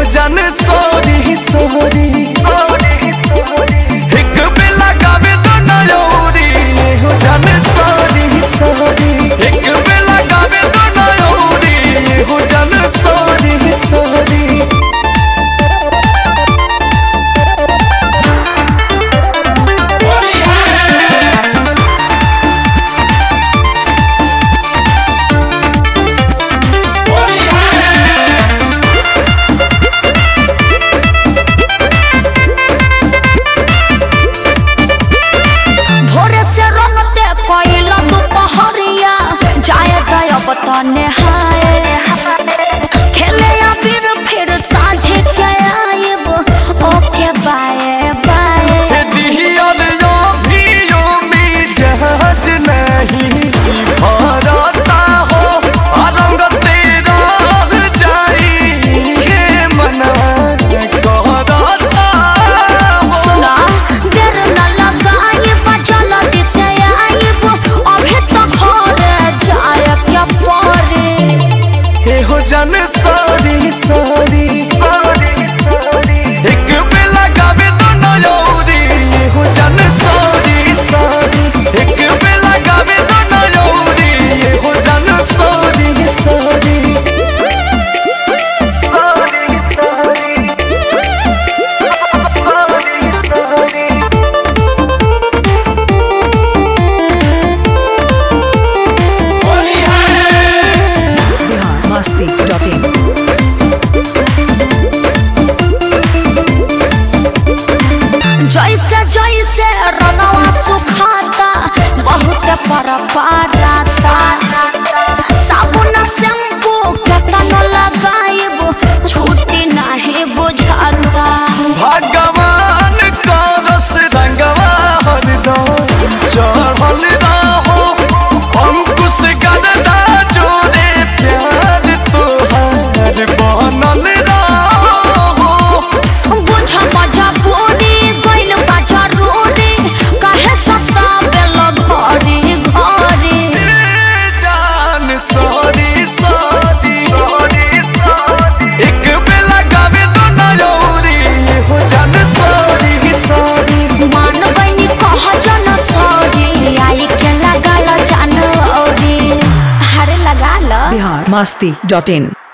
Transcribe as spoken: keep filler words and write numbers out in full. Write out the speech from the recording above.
जान sorry sorry एक बेला गावे तो नयोरी हो जान सॉरी सॉरी एक बेला गावे तो नयोरी हो जान सॉरी सॉरी बताने हाय खेले या फिर फिर साझे क्या आएब ओके बाय बाय दिहियल यो भी यो में जहाज नहीं भरता हो रंग तेरा जाई ये मना कहता हो सुना देर न लगाए बचल दिसे आएब अभी तो घर जाए क्या परे हे हो जान सॉरी सॉरी एक बेला गावे तो नयोरी हो जान सॉरी सॉरी एक बेला गावे तो नयोरी हो जान सॉरी सॉरी जैसे जैसे रंगवा सुखाता बहुत पर पाराता साबुन शैम्पू केतन लगाइब छूटी नहीं बुझाता भगवान का रस रंगवा हरदम चढ़ल रहो अंकुश गददा जोरे प्यार तोहार बनल रहो बुझ मजा पूरी गइल बा जरूरी काहे सतावेल घरी घरी जान सॉरी सॉरी एक बेला गावे तो नयोरी हो जान सॉरी सॉरी मान बनी कह जन सॉरी आई के लगा ल जान औरी हरे लगा ल बिहार मस्ती डॉट इन।